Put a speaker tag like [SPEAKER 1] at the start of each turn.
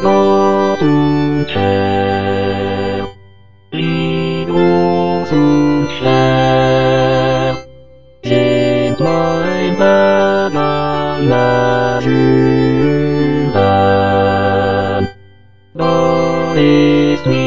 [SPEAKER 1] Not und Herr, wie groß und schwer sind mein Berg aller Sünden. Da ist